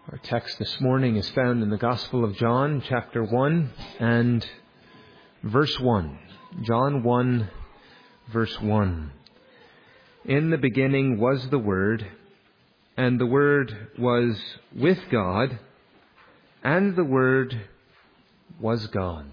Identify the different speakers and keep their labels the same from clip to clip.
Speaker 1: Our text this morning is found in the Gospel of John, chapter 1 and verse 1. John 1, verse 1. In the beginning was the Word, and the Word was with God, and the Word was God.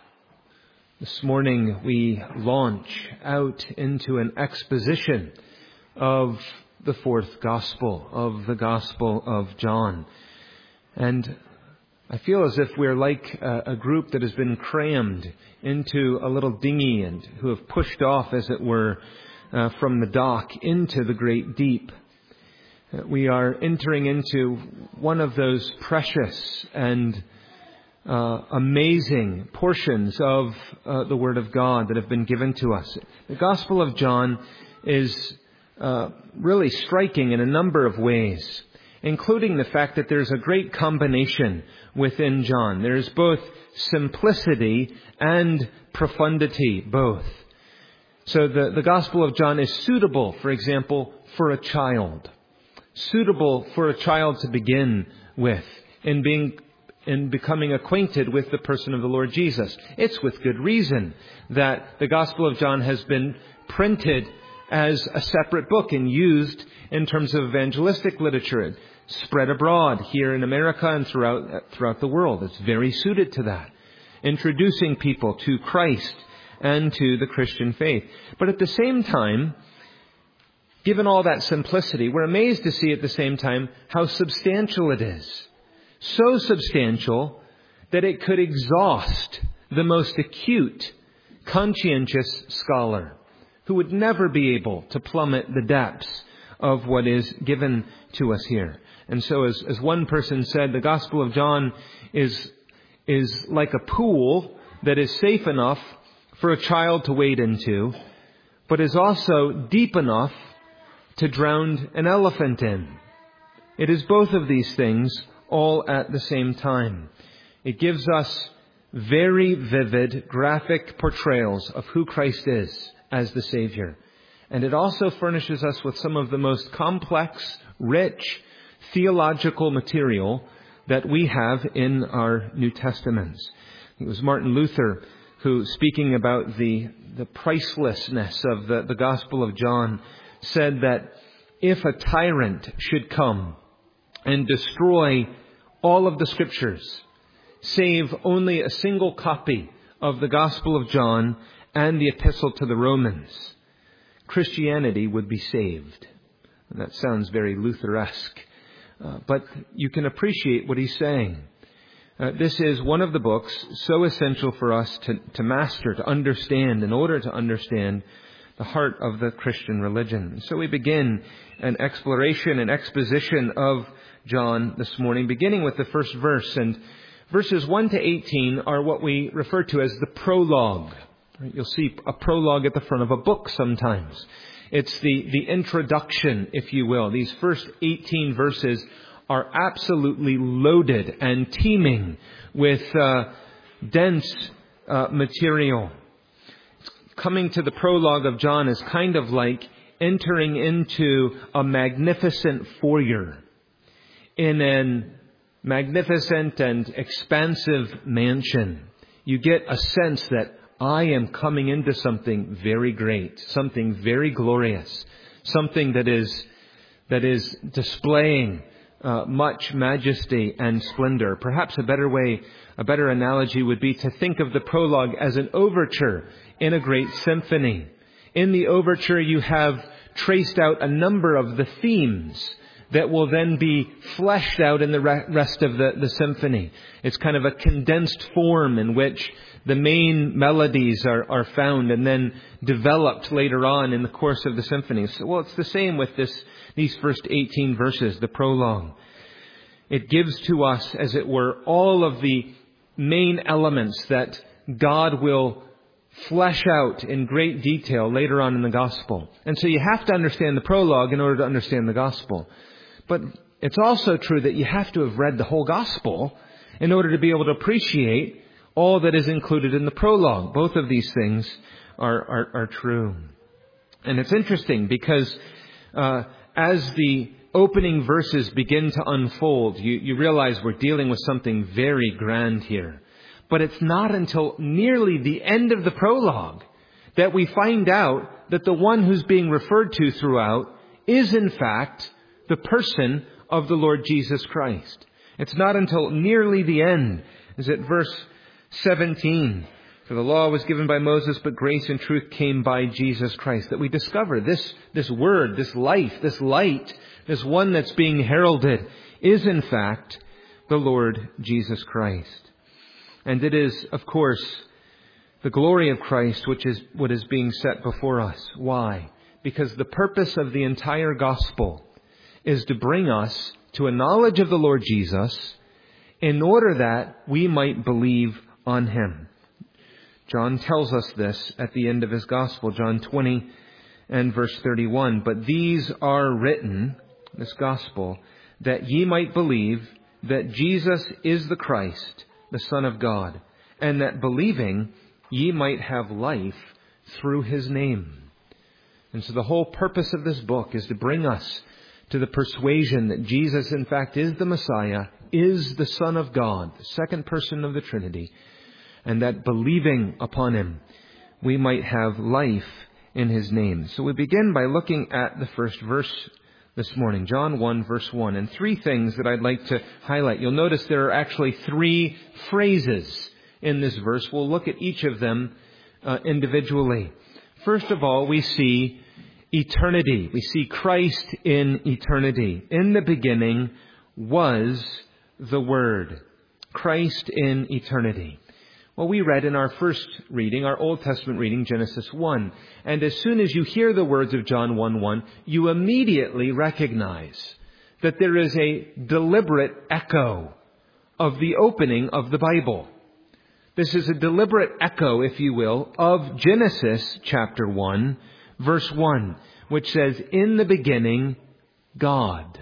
Speaker 1: This morning we launch out into an exposition of the fourth Gospel, of the Gospel of John. And I feel as if we're like a group that has been crammed into a little dinghy and who have pushed off, as it were, from the dock into the great deep. We are entering into one of those precious and amazing portions of the Word of God that have been given to us. The Gospel of John is really striking in a number of ways, including the fact that there's a great combination within John. There's both simplicity and profundity, both. So the Gospel of John is suitable, for example, for a child. Suitable for a child to begin with in becoming acquainted with the person of the Lord Jesus. It's with good reason that the Gospel of John has been printed as a separate book and used in terms of evangelistic literature, spread abroad here in America and throughout the world. It's very suited to that, introducing people to Christ and to the Christian faith. But at the same time, given all that simplicity, we're amazed to see at the same time how substantial it is. So substantial that it could exhaust the most acute, conscientious scholar who would never be able to plummet the depths of what is given to us here. And so as one person said, the Gospel of John is like a pool that is safe enough for a child to wade into, but is also deep enough to drown an elephant in. It is both of these things all at the same time. It gives us very vivid, graphic portrayals of who Christ is as the Savior. And it also furnishes us with some of the most complex, rich, theological material that we have in our New Testaments. It was Martin Luther who, speaking about the pricelessness of the Gospel of John, said that if a tyrant should come and destroy all of the Scriptures, save only a single copy of the Gospel of John and the Epistle to the Romans, Christianity would be saved. And that sounds very Lutheresque, but you can appreciate what he's saying. This is one of the books so essential for us to master, to understand, in order to understand the heart of the Christian religion. So we begin an exploration and exposition of John this morning, beginning with the first verse. And verses 1 to 18 are what we refer to as the prologue. You'll see a prologue at the front of a book sometimes. It's the introduction, if you will. These first 18 verses are absolutely loaded and teeming with dense material. Coming to the prologue of John is kind of like entering into a magnificent foyer in a magnificent and expansive mansion. You get a sense that I am coming into something very great, something very glorious, something that is displaying much majesty and splendor. Perhaps a better analogy would be to think of the prologue as an overture in a great symphony. In the overture, you have traced out a number of the themes that will then be fleshed out in the rest of the symphony. It's kind of a condensed form in which the main melodies are found and then developed later on in the course of the symphony. So, well, it's the same with these first 18 verses, the prologue. It gives to us, as it were, all of the main elements that God will flesh out in great detail later on in the gospel. And so you have to understand the prologue in order to understand the gospel. But it's also true that you have to have read the whole gospel in order to be able to appreciate all that is included in the prologue. Both of these things are true. And it's interesting because as the opening verses begin to unfold, you realize we're dealing with something very grand here. But it's not until nearly the end of the prologue that we find out that the one who's being referred to throughout is in fact the person of the Lord Jesus Christ. It's not until nearly the end, is it verse 17, for the law was given by Moses, but grace and truth came by Jesus Christ, that we discover this word, this life, this light, this one that's being heralded is in fact the Lord Jesus Christ. And it is, of course, the glory of Christ which is what is being set before us. Why? Because the purpose of the entire gospel is to bring us to a knowledge of the Lord Jesus in order that we might believe on Him. John tells us this at the end of his gospel, John 20 and verse 31. But these are written, this gospel, that ye might believe that Jesus is the Christ, the Son of God, and that believing ye might have life through His name. And so the whole purpose of this book is to bring us to the persuasion that Jesus, in fact, is the Messiah, is the Son of God, the second person of the Trinity, and that believing upon Him, we might have life in His name. So we begin by looking at the first verse this morning, John 1, verse 1, and three things that I'd like to highlight. You'll notice there are actually three phrases in this verse. We'll look at each of them individually. First of all, we see eternity. We see Christ in eternity. In the beginning was the Word. Christ in eternity. Well, we read in our first reading, our Old Testament reading, Genesis 1. And as soon as you hear the words of John 1:1, you immediately recognize that there is a deliberate echo of the opening of the Bible. This is a deliberate echo, if you will, of Genesis chapter 1, verse 1, which says, in the beginning, God.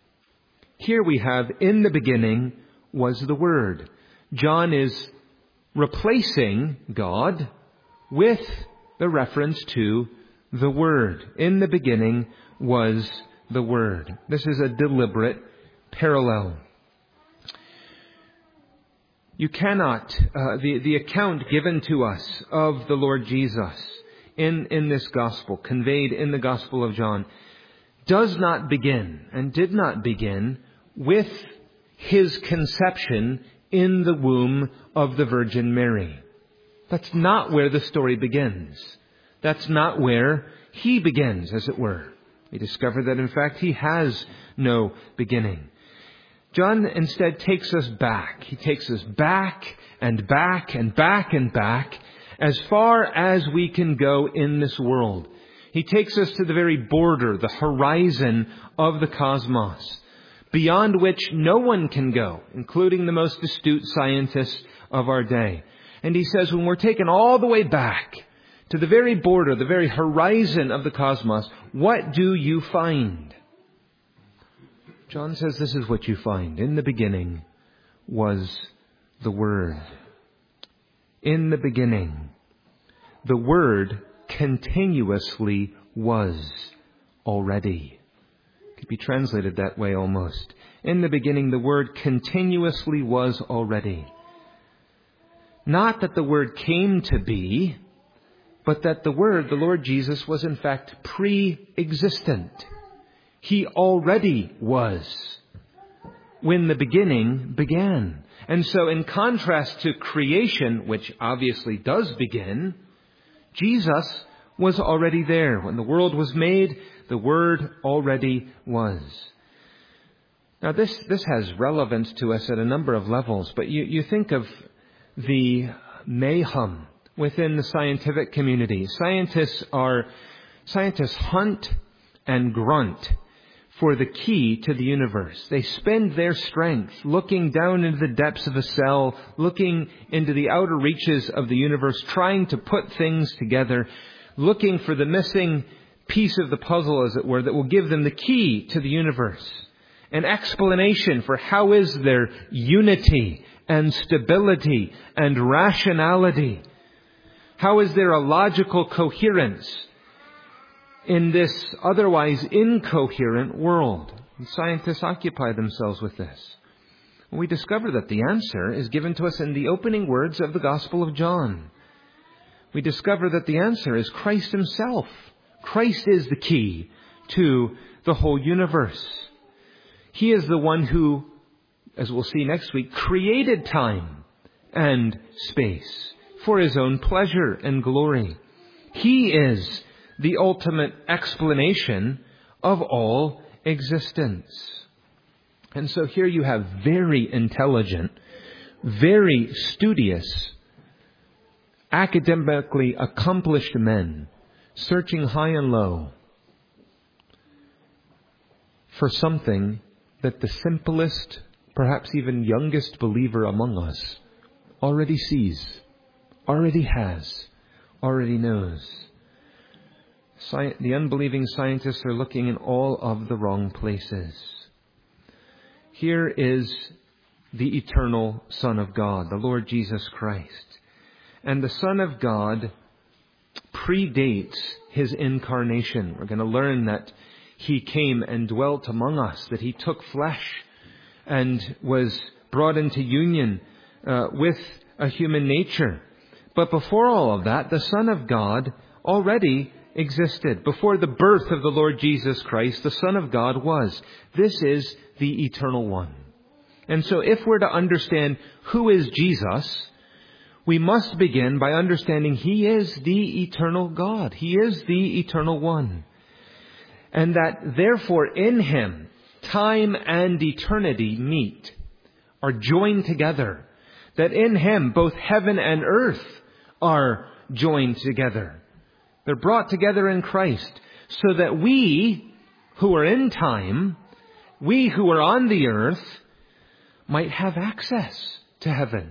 Speaker 1: Here we have, in the beginning was the Word. John is replacing God with the reference to the Word. In the beginning was the Word. This is a deliberate parallel. You cannot, the account given to us of the Lord Jesus in this gospel, conveyed in the Gospel of John, does not begin and did not begin with His conception in the womb of the Virgin Mary. That's not where the story begins. That's not where He begins, as it were. We discover that, in fact, He has no beginning. John instead takes us back. He takes us back and back and back and back as far as we can go in this world. He takes us to the very border, the horizon of the cosmos, beyond which no one can go, including the most astute scientists of our day. And he says, when we're taken all the way back to the very border, the very horizon of the cosmos, what do you find? John says this is what you find. In the beginning was the Word. In the beginning, the Word continuously was already. Could be translated that way almost. In the beginning, the Word continuously was already. Not that the Word came to be, but that the Word, the Lord Jesus, was in fact pre-existent. He already was when the beginning began. And so in contrast to creation, which obviously does begin, Jesus was already there. When the world was made, the Word already was. Now this has relevance to us at a number of levels, but you think of the mayhem within the scientific community. Scientists hunt and grunt for the key to the universe. They spend their strength looking down into the depths of a cell, looking into the outer reaches of the universe, trying to put things together, looking for the missing piece of the puzzle, as it were, that will give them the key to the universe. An explanation for how is there unity and stability and rationality. How is there a logical coherence in this otherwise incoherent world? And scientists occupy themselves with this. We discover that the answer is given to us in the opening words of the Gospel of John. We discover that the answer is Christ himself. Christ is the key to the whole universe. He is the one who, as we'll see next week, created time and space for his own pleasure and glory. He is the ultimate explanation of all existence. And so here you have very intelligent, very studious, academically accomplished men searching high and low for something that the simplest, perhaps even youngest believer among us already sees, already has, already knows. The unbelieving scientists are looking in all of the wrong places. Here is the eternal Son of God, the Lord Jesus Christ. And the Son of God predates his incarnation. We're going to learn that he came and dwelt among us, that he took flesh and was brought into union with a human nature. But before all of that, the Son of God already existed. Before the birth of the Lord Jesus Christ, the Son of God was. This is the Eternal One. And so if we're to understand who is Jesus, we must begin by understanding he is the eternal God. He is the Eternal One. And that therefore in him, time and eternity meet, are joined together. That in him, both heaven and earth are joined together. They're brought together in Christ so that we who are in time, we who are on the earth, might have access to heaven.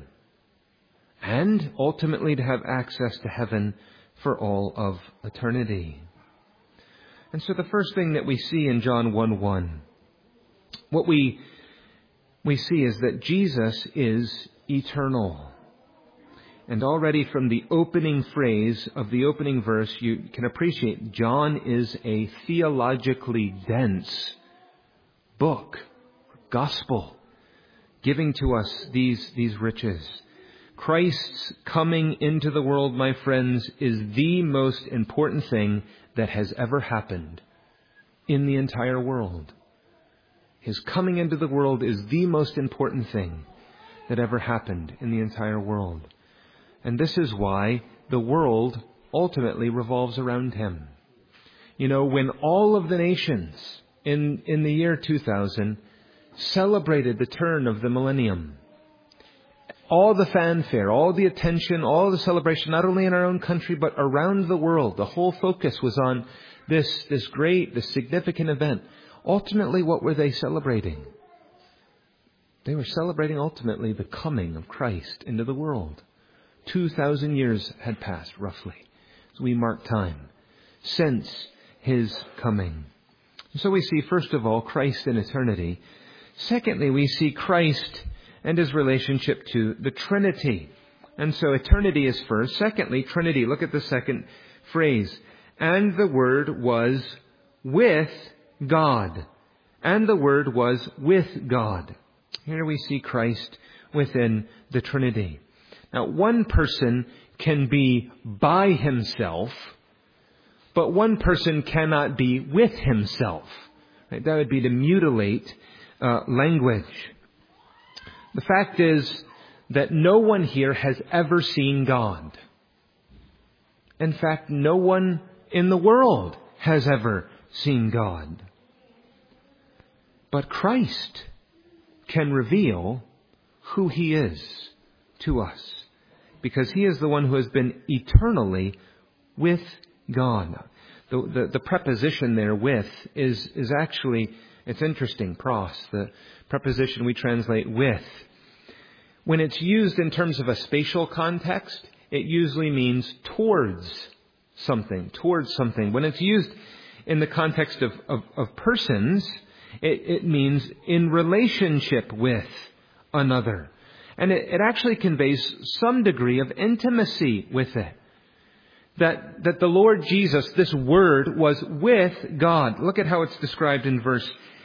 Speaker 1: And ultimately to have access to heaven for all of eternity. And so the first thing that we see in John 1:1, what we see is that Jesus is eternal. And already from the opening phrase of the opening verse, you can appreciate John is a theologically dense book, gospel, giving to us these riches. Christ's coming into the world, my friends, is the most important thing that has ever happened in the entire world. His coming into the world is the most important thing that ever happened in the entire world. And this is why the world ultimately revolves around him. You know, when all of the nations in the year 2000 celebrated the turn of the millennium, all the fanfare, all the attention, all the celebration, not only in our own country, but around the world, the whole focus was on this significant event. Ultimately, what were they celebrating? They were celebrating ultimately the coming of Christ into the world. 2,000 years had passed, roughly, as we mark time, since his coming. So we see, first of all, Christ in eternity. Secondly, we see Christ and his relationship to the Trinity. And so eternity is first. Secondly, Trinity. Look at the second phrase. And the Word was with God. And the Word was with God. Here we see Christ within the Trinity. Now, one person can be by himself, but one person cannot be with himself. Right? That would be to mutilate language. The fact is that no one here has ever seen God. In fact, no one in the world has ever seen God. But Christ can reveal who he is to us, because he is the one who has been eternally with God. The preposition there, with, is actually, it's interesting, pros, the preposition we translate with. When it's used in terms of a spatial context, it usually means towards something. When it's used in the context of persons, it means in relationship with another. And it actually conveys some degree of intimacy with it. That the Lord Jesus, this Word, was with God. Look at how it's described in verse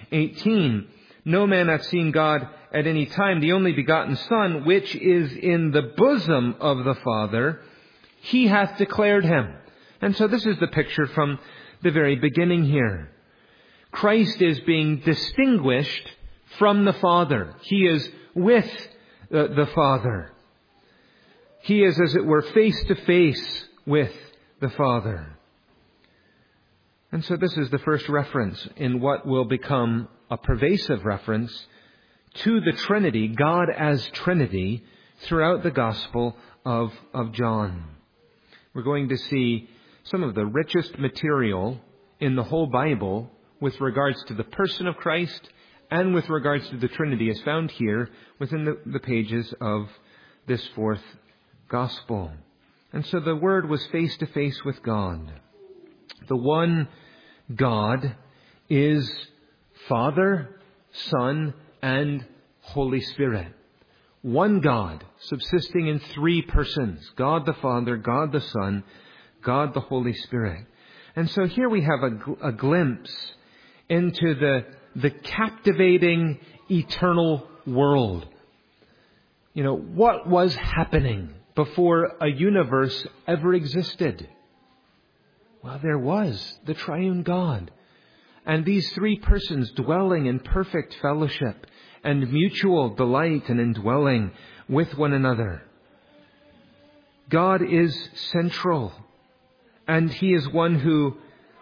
Speaker 1: 18, no man hath seen God at any time. The only begotten Son, which is in the bosom of the Father, he hath declared him. And so this is the picture from the very beginning here. Christ is being distinguished from the Father. He is with the Father. He is, as it were, face to face with the Father. And so this is the first reference in what will become a pervasive reference to the Trinity, God as Trinity, throughout the Gospel of John. We're going to see some of the richest material in the whole Bible with regards to the person of Christ and with regards to the Trinity is found here within the pages of this fourth Gospel. And so the Word was face to face with God. The one God is Father, Son, and Holy Spirit. One God, subsisting in three persons. God the Father, God the Son, God the Holy Spirit. And so here we have a glimpse into the captivating eternal world. You know, what was happening before a universe ever existed? Well, there was the triune God. And these three persons dwelling in perfect fellowship and mutual delight and indwelling with one another. God is central. And He is one who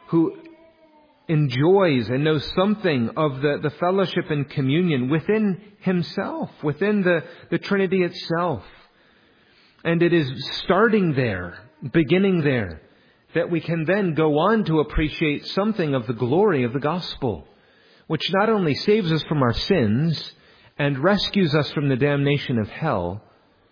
Speaker 1: enjoys and knows something of the fellowship and communion within Himself, within the Trinity itself. And it is starting there, beginning there, that we can then go on to appreciate something of the glory of the gospel, which not only saves us from our sins and rescues us from the damnation of hell,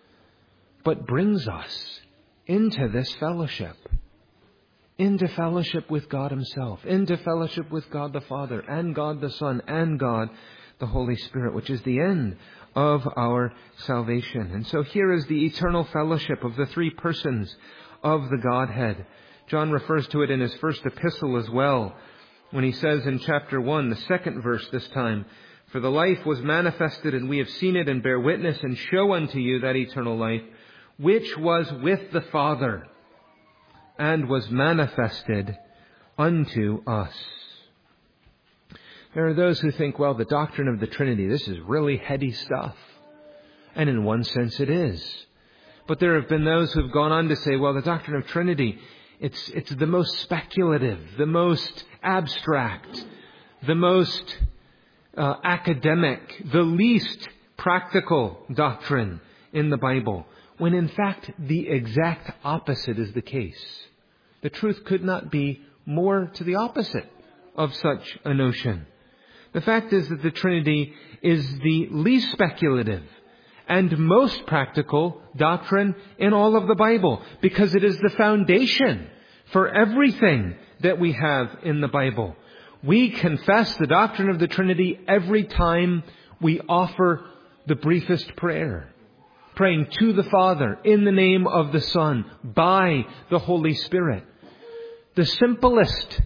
Speaker 1: but brings us into this fellowship, into fellowship with God Himself, into fellowship with God the Father and God the Son and God the Holy Spirit, which is the end of our salvation. And so here is the eternal fellowship of the three persons of the Godhead. John refers to it in his first epistle as well, when he says in chapter 1, the second verse this time, "For the life was manifested, and we have seen it, and bear witness, and show unto you that eternal life, which was with the Father, and was manifested unto us." There are those who think, well, the doctrine of the Trinity, this is really heady stuff. And in one sense it is. But there have been those who have gone on to say, well, the doctrine of Trinity, it's the most speculative, the most abstract, the most academic, the least practical doctrine in the Bible, when in fact the exact opposite is the case. The truth could not be more to the opposite of such a notion. The fact is that the Trinity is the least speculative and most practical doctrine in all of the Bible, because it is the foundation for everything that we have in the Bible. We confess the doctrine of the Trinity every time we offer the briefest prayer, praying to the Father in the name of the Son by the Holy Spirit. The simplest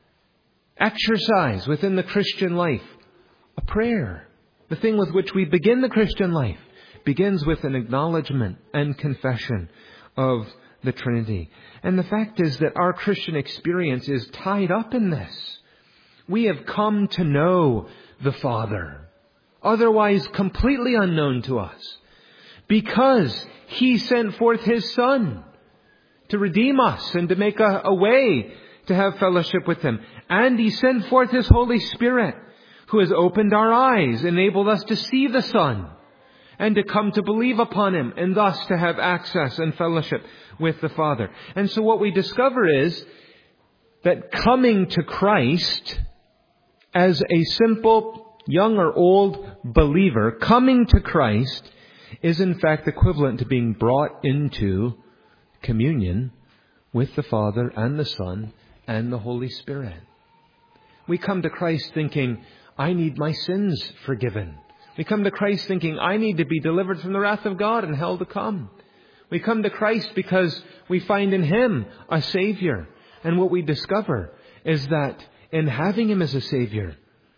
Speaker 1: exercise within the Christian life, a prayer, the thing with which we begin the Christian life, begins with an acknowledgement and confession of the Trinity. And the fact is that our Christian experience is tied up in this. We have come to know the Father, otherwise completely unknown to us, because He sent forth His Son to redeem us and to make a way to have fellowship with Him. And He sent forth His Holy Spirit, who has opened our eyes, enabled us to see the Son, and to come to believe upon Him, and thus to have access and fellowship with the Father. And so what we discover is that coming to Christ as a simple, young or old believer, coming to Christ is in fact equivalent to being brought into communion with the Father and the Son and the Holy Spirit. We come to Christ thinking, I need my sins forgiven. We come to Christ thinking, I need to be delivered from the wrath of God and hell to come. We come to Christ because we find in Him a Savior. And what we discover is that in having Him as a Savior,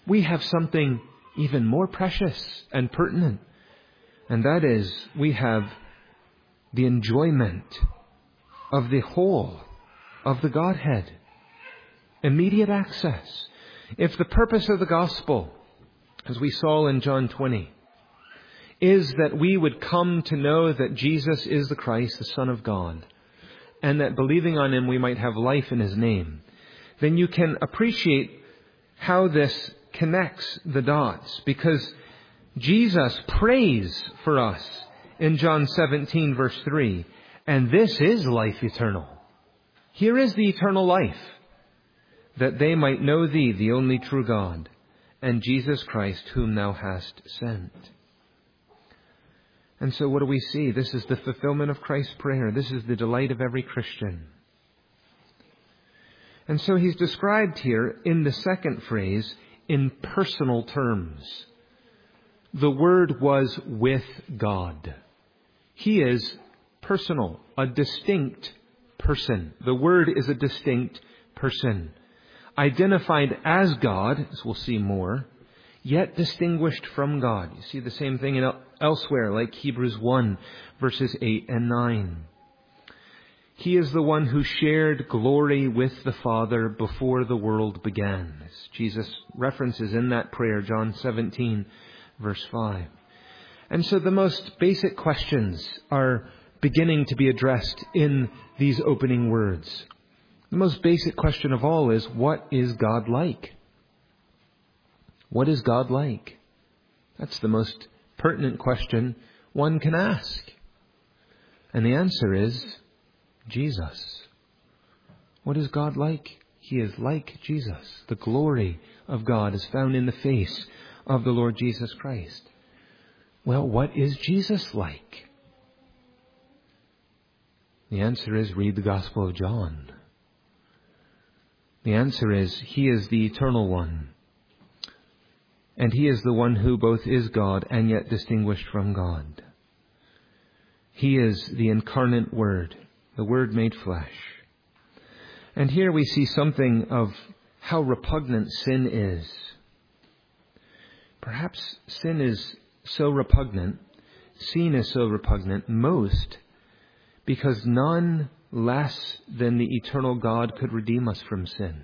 Speaker 1: we have something even more precious and pertinent. And that is, we have the enjoyment of the whole of the Godhead. Immediate access. If the purpose of the gospel, as we saw in John 20, is that we would come to know that Jesus is the Christ, the Son of God, and that believing on Him we might have life in His name, then you can appreciate how this connects the dots, because Jesus prays for us in John 17 verse 3, and this is life eternal. Here is the eternal life, that they might know Thee, the only true God, and Jesus Christ, whom Thou hast sent. And so what do we see? This is the fulfillment of Christ's prayer. This is the delight of every Christian. And so He's described here in the second phrase in personal terms. The Word was with God. He is personal, a distinct person. The Word is a distinct person. Identified as God, as we'll see more, yet distinguished from God. You see the same thing elsewhere, like Hebrews 1, verses 8 and 9. He is the one who shared glory with the Father before the world began. As Jesus references in that prayer, John 17, verse 5. And so the most basic questions are beginning to be addressed in these opening words. The most basic question of all is, what is God like? What is God like? That's the most pertinent question one can ask. And the answer is Jesus. What is God like? He is like Jesus. The glory of God is found in the face of the Lord Jesus Christ. Well, what is Jesus like? The answer is, read the Gospel of John. The answer is, He is the eternal one. And He is the one who both is God and yet distinguished from God. He is the incarnate Word, the Word made flesh. And here we see something of how repugnant sin is. Perhaps sin is so repugnant, sin is so repugnant most because none less than the eternal God could redeem us from sin.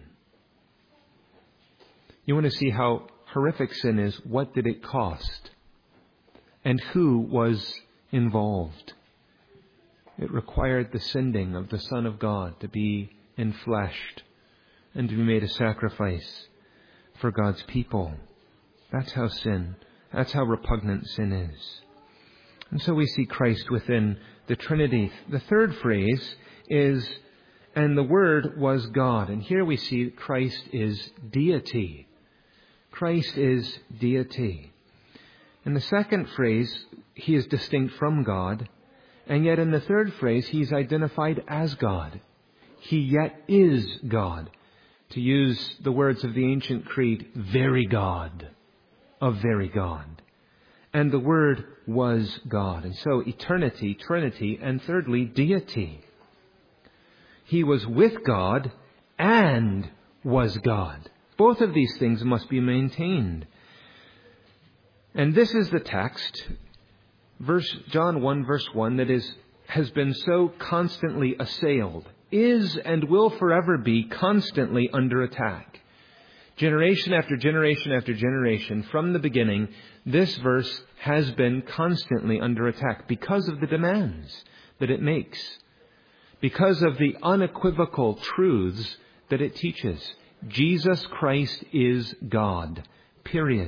Speaker 1: You want to see how horrific sin is? What did it cost? And who was involved? It required the sending of the Son of God to be enfleshed and to be made a sacrifice for God's people. That's how repugnant sin is. And so we see Christ within the Trinity. The third phrase is, and the Word was God. And here we see Christ is deity. Christ is deity. In the second phrase, He is distinct from God. And yet in the third phrase, He's identified as God. He yet is God. To use the words of the ancient creed, very God, a very God. And the Word was God. And so eternity, Trinity, and thirdly, deity. He was with God and was God. Both of these things must be maintained. And this is the text, John 1 verse 1, that has been so constantly assailed, is and will forever be constantly under attack. Generation after generation after generation, from the beginning, this verse has been constantly under attack because of the demands that it makes, because of the unequivocal truths that it teaches. Jesus Christ is God, period.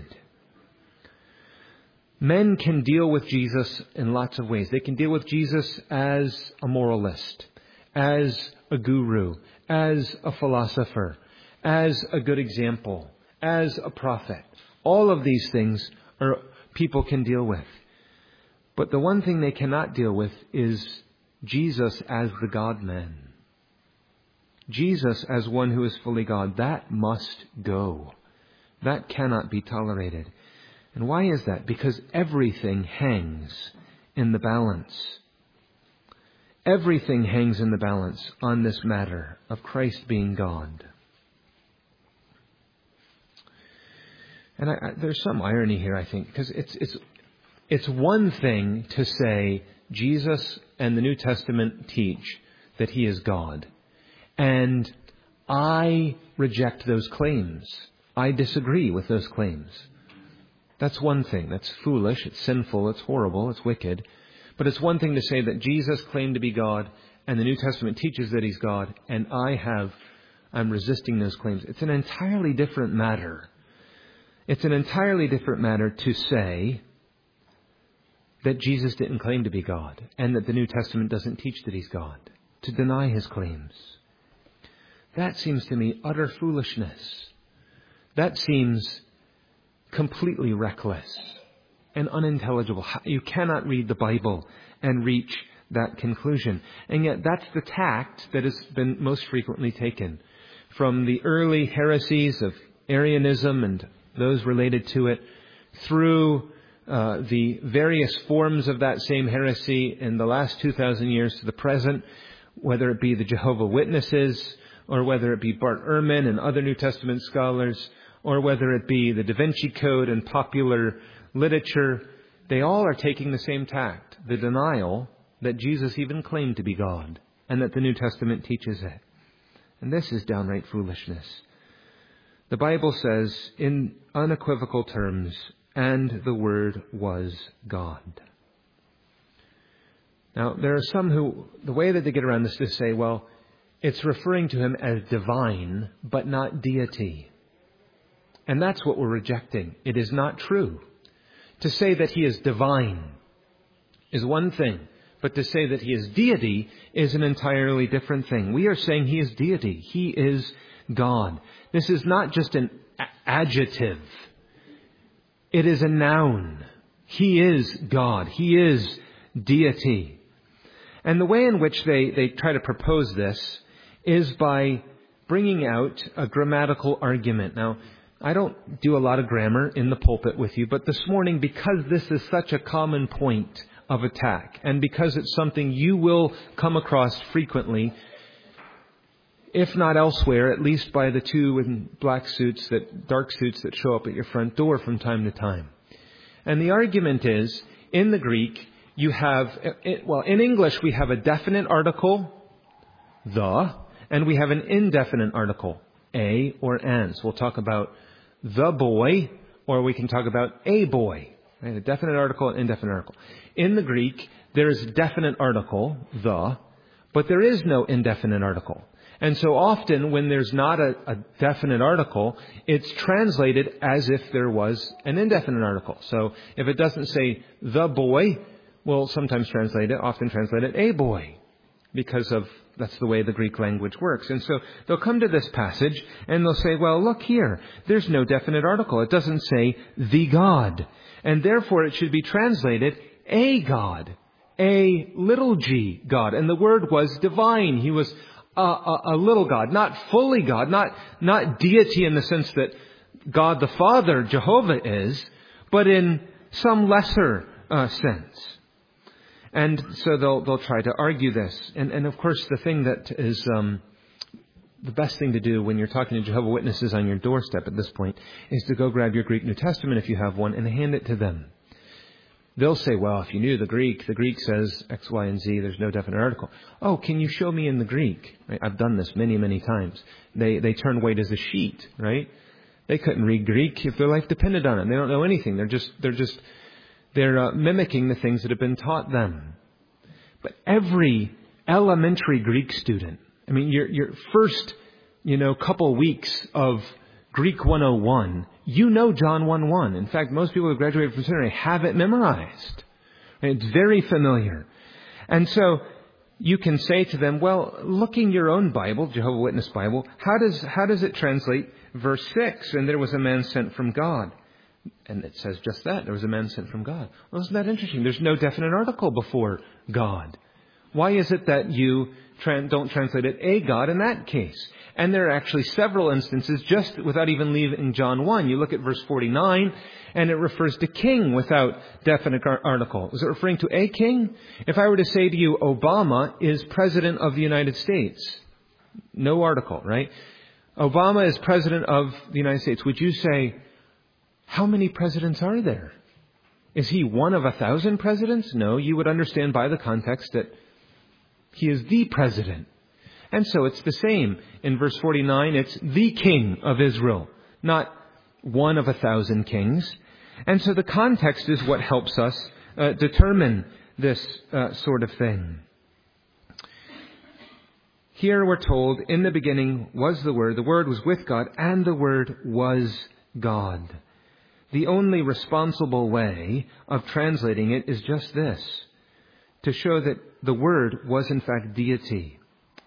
Speaker 1: Men can deal with Jesus in lots of ways. They can deal with Jesus as a moralist, as a guru, as a philosopher, as a good example, as a prophet. All of these things people can deal with. But the one thing they cannot deal with is Jesus as the God-man. Jesus as one who is fully God. That must go. That cannot be tolerated. And why is that? Because everything hangs in the balance. Everything hangs in the balance on this matter of Christ being God. And there's some irony here, I think, because it's one thing to say Jesus and the New Testament teach that He is God. And I reject those claims. I disagree with those claims. That's one thing. That's foolish. It's sinful. It's horrible. It's wicked. But it's one thing to say that Jesus claimed to be God and the New Testament teaches that He's God, and I'm resisting those claims. It's an entirely different matter. It's an entirely different matter to say that Jesus didn't claim to be God and that the New Testament doesn't teach that He's God, to deny His claims. That seems to me utter foolishness. That seems completely reckless and unintelligible. You cannot read the Bible and reach that conclusion. And yet that's the tact that has been most frequently taken from the early heresies of Arianism and those related to it, through the various forms of that same heresy in the last 2,000 years to the present, whether it be the Jehovah's Witnesses, or whether it be Bart Ehrman and other New Testament scholars, or whether it be the Da Vinci Code and popular literature. They all are taking the same tact, the denial that Jesus even claimed to be God, and that the New Testament teaches it. And this is downright foolishness. The Bible says in unequivocal terms, and the Word was God. Now, there are some who, the way that they get around this is to say, well, it's referring to Him as divine, but not deity. And that's what we're rejecting. It is not true. To say that He is divine is one thing, but to say that He is deity is an entirely different thing. We are saying He is deity. He is God. This is not just an adjective. It is a noun. He is God. He is deity. And the way in which they try to propose this is by bringing out a grammatical argument. Now, I don't do a lot of grammar in the pulpit with you, but this morning, because this is such a common point of attack, and because it's something you will come across frequently, if not elsewhere, at least by the two in dark suits that show up at your front door from time to time. And the argument is, in the Greek, you have, in English we have a definite article, the, and we have an indefinite article, a or an. So we'll talk about the boy, or we can talk about a boy. Right? A definite article and indefinite article. In the Greek, there is a definite article, the, but there is no indefinite article. And so often when there's not a definite article, it's translated as if there was an indefinite article. So if it doesn't say the boy, we'll sometimes often translate it a boy, because that's the way the Greek language works. And so they'll come to this passage and they'll say, well, look here, there's no definite article. It doesn't say the God. And therefore it should be translated a God, a little g God. And the word was divine. He was a little God, not fully God, not deity in the sense that God the Father, Jehovah, is, but in some lesser sense. And so they'll try to argue this. And of course, the thing that is the best thing to do when you're talking to Jehovah's Witnesses on your doorstep at this point is to go grab your Greek New Testament if you have one and hand it to them. They'll say, well, if you knew the Greek says X, Y, and Z, there's no definite article. Oh, can you show me in the Greek? Right? I've done this many, many times. They turn white as a sheet, right? They couldn't read Greek if their life depended on it. They don't know anything. They're mimicking the things that have been taught them. But every elementary Greek student, your first, couple weeks of Greek 101, John 1:1. In fact, most people who graduated from seminary have it memorized. It's very familiar. And so you can say to them, well, look in your own Bible, Jehovah's Witness Bible, how does it translate verse 6? And there was a man sent from God. And it says just that. There was a man sent from God. Well, isn't that interesting? There's no definite article before God. Why is it that you don't translate it a God in that case? And there are actually several instances, just without even leaving John 1. You look at verse 49, and it refers to king without definite article. Is it referring to a king? If I were to say to you, Obama is president of the United States, no article, right? Obama is president of the United States. Would you say, How many presidents are there? Is he one of 1,000 presidents? No, you would understand by the context that he is the president. And so it's the same. In verse 49, it's the king of Israel, not one of 1,000 kings. And so the context is what helps us determine this sort of thing. Here we're told, in the beginning was the Word was with God, and the Word was God. The only responsible way of translating it is just this, to show that the Word was in fact deity,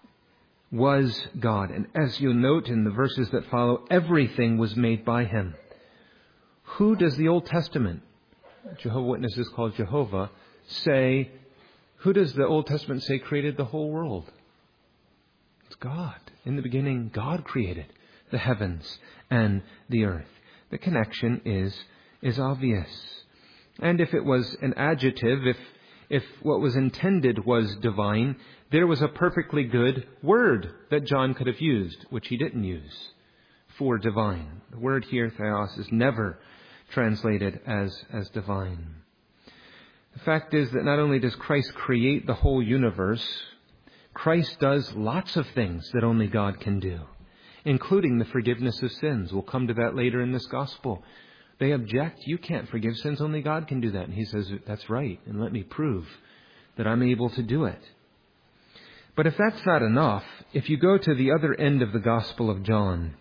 Speaker 1: was God. And as you'll note in the verses that follow, everything was made by Him. Who does the Old Testament, Jehovah's Witnesses called Jehovah, say, who does the Old Testament say created the whole world? It's God. In the beginning, God created the heavens and the earth. The connection is obvious. And if it was an adjective, if what was intended was divine, there was a perfectly good word that John could have used, which he didn't use, for divine. The word here, theos, is never translated as divine. The fact is that not only does Christ create the whole universe, Christ does lots of things that only God can do, including the forgiveness of sins. We'll come to that later in this gospel. They object, you can't forgive sins, only God can do that. And he says, that's right, and let me prove that I'm able to do it. But if that's not enough, if you go to the other end of the Gospel of John,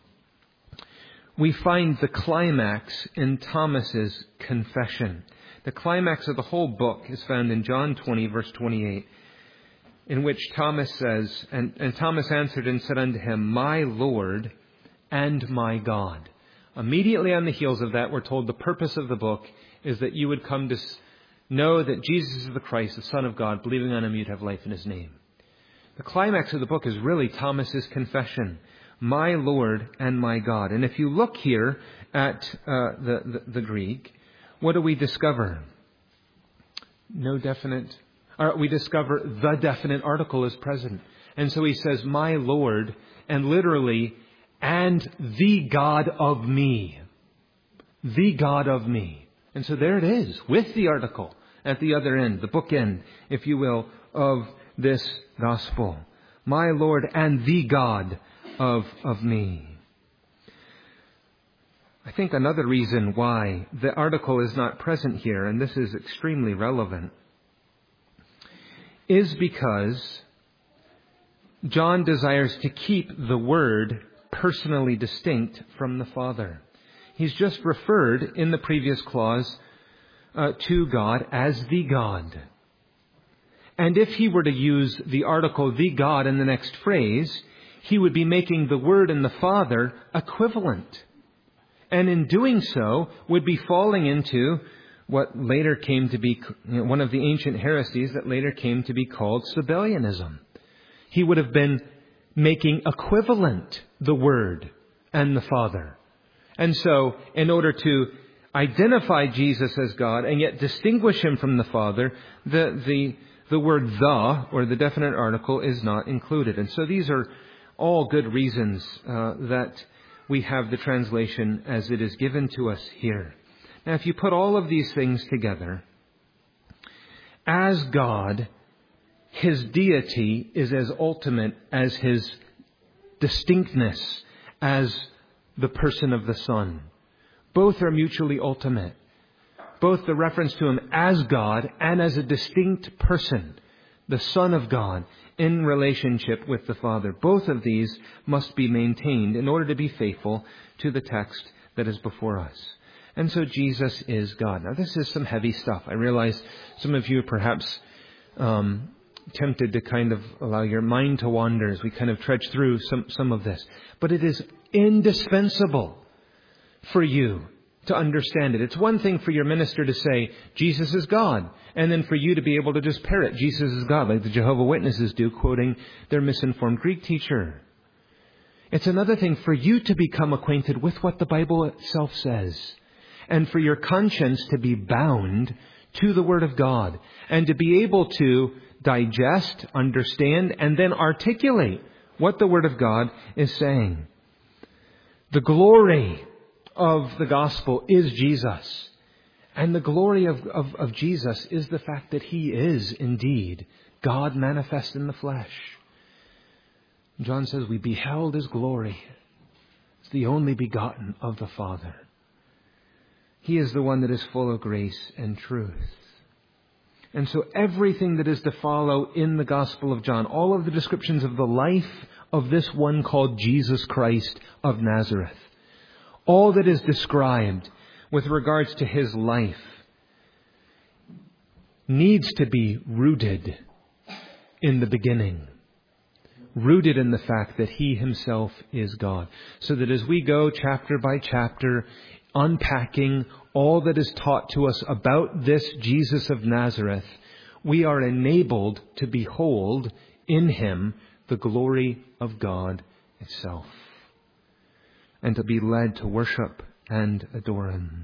Speaker 1: we find the climax in Thomas's confession. The climax of the whole book is found in John 20, verse 28, in which Thomas says, and Thomas answered and said unto him, my Lord and my God. Immediately on the heels of that, we're told the purpose of the book is that you would come to know that Jesus is the Christ, the Son of God. Believing on Him, you'd have life in His name. The climax of the book is really Thomas's confession. My Lord and my God. And if you look here at the Greek, what do we discover? We discover the definite article is present. And so he says, my Lord, and literally, and the God of me. The God of me. And so there it is, with the article at the other end, the bookend, if you will, of this gospel. My Lord and the God of me. I think another reason why the article is not present here, and this is extremely relevant, is because John desires to keep the Word personally distinct from the Father. He's just referred in the previous clause to God as the God. And if he were to use the article the God in the next phrase, he would be making the Word and the Father equivalent. And in doing so, would be falling into what later came to be one of the ancient heresies that later came to be called Sabellianism. He would have been making equivalent the Word and the Father. And so, in order to identify Jesus as God and yet distinguish Him from the Father, the word the, or the definite article, is not included. And so these are all good reasons that we have the translation as it is given to us here. Now, if you put all of these things together, as God, His deity is as ultimate as His distinctness as the person of the Son. Both are mutually ultimate. Both the reference to Him as God and as a distinct person, the Son of God, in relationship with the Father. Both of these must be maintained in order to be faithful to the text that is before us. And so Jesus is God. Now, this is some heavy stuff. I realize some of you are perhaps tempted to kind of allow your mind to wander as we kind of trudge through some of this. But it is indispensable for you to understand it. It's one thing for your minister to say, Jesus is God, and then for you to be able to just parrot, Jesus is God, like the Jehovah's Witnesses do, quoting their misinformed Greek teacher. It's another thing for you to become acquainted with what the Bible itself says, and for your conscience to be bound to the Word of God, and to be able to digest, understand, and then articulate what the Word of God is saying. The glory of the gospel is Jesus. And the glory of Jesus is the fact that he is indeed God manifest in the flesh. John says we beheld his glory. It's the only begotten of the Father. He is the one that is full of grace and truth. And so everything that is to follow in the Gospel of John, all of the descriptions of the life of this one called Jesus Christ of Nazareth, all that is described with regards to his life needs to be rooted in the beginning. Rooted in the fact that he himself is God. So that as we go chapter by chapter, unpacking all that is taught to us about this Jesus of Nazareth, we are enabled to behold in him the glory of God itself. And to be led to worship and adore him.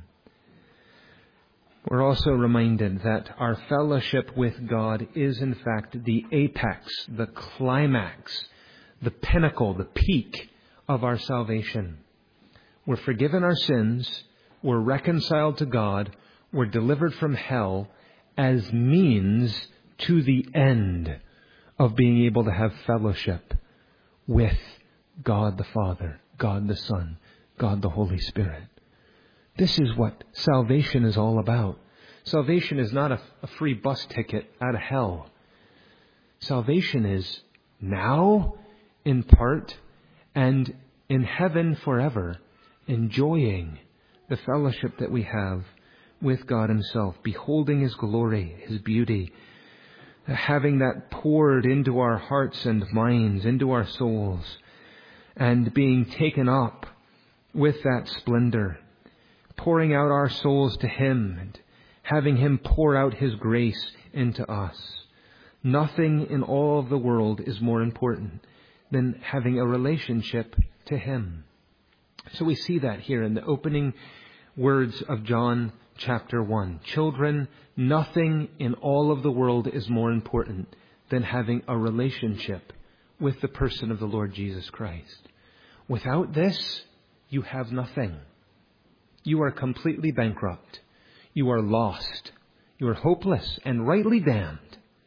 Speaker 1: We're also reminded that our fellowship with God is in fact the apex, the climax, the pinnacle, the peak of our salvation. We're forgiven our sins, we're reconciled to God, we're delivered from hell as means to the end of being able to have fellowship with God the Father, God the Son, God the Holy Spirit. This is what salvation is all about. Salvation is not a free bus ticket out of hell. Salvation is now, in part, and in heaven forever, enjoying the fellowship that we have with God himself, beholding his glory, his beauty, having that poured into our hearts and minds, into our souls, and being taken up with that splendor, pouring out our souls to him and having him pour out his grace into us. Nothing in all of the world is more important than having a relationship to him. So we see that here in the opening words of John chapter 1. Children, nothing in all of the world is more important than having a relationship with the person of the Lord Jesus Christ. Without this, you have nothing. You are completely bankrupt. You are lost. You are hopeless and rightly damned.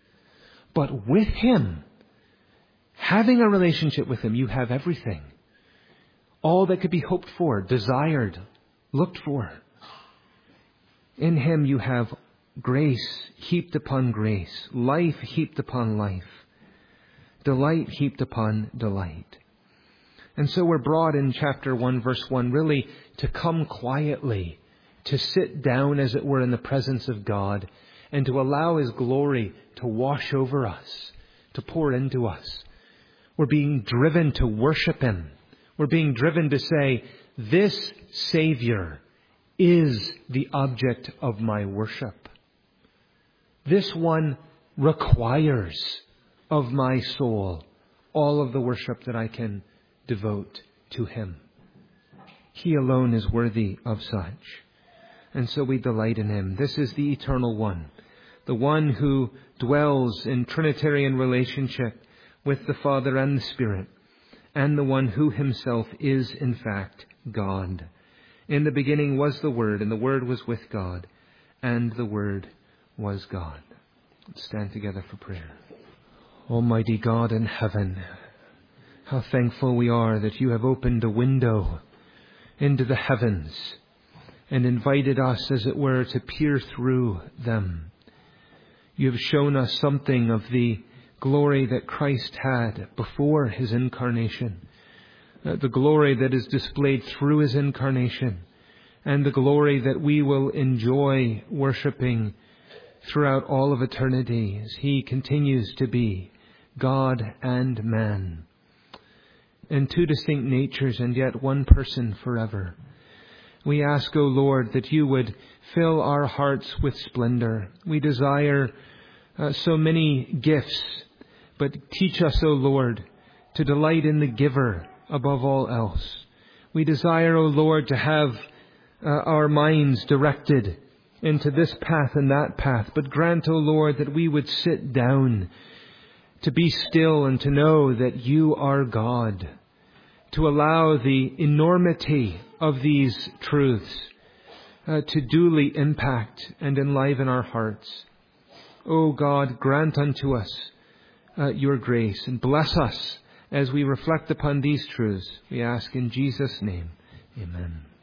Speaker 1: But with him, having a relationship with him, you have everything. All that could be hoped for, desired, looked for. In him you have grace heaped upon grace, life heaped upon life, delight heaped upon delight. And so we're brought in chapter 1, verse 1, really to come quietly, to sit down, as it were, in the presence of God, and to allow his glory to wash over us, to pour into us. We're being driven to worship him. We're being driven to say, this Savior is the object of my worship. This one requires of my soul all of the worship that I can devote to him. He alone is worthy of such. And so we delight in him. This is the eternal one, the one who dwells in Trinitarian relationship with the Father and the Spirit, and the one who himself is in fact God. In the beginning was the Word, and the Word was with God, and the Word was God. Let's stand together for prayer. Almighty God in heaven, how thankful we are that you have opened a window into the heavens and invited us, as it were, to peer through them. You have shown us something of the glory that Christ had before his incarnation, the glory that is displayed through his incarnation, and the glory that we will enjoy worshiping throughout all of eternity as he continues to be God and man, in two distinct natures and yet one person forever. We ask, O Lord, that you would fill our hearts with splendor. We desire so many gifts, but teach us, O Lord, to delight in the giver above all else. We desire, O Lord, to have our minds directed into this path and that path, but grant, O Lord, that we would sit down to be still and to know that you are God, to allow the enormity of these truths to duly impact and enliven our hearts. O God, grant unto us your grace and bless us as we reflect upon these truths. We ask in Jesus' name. Amen.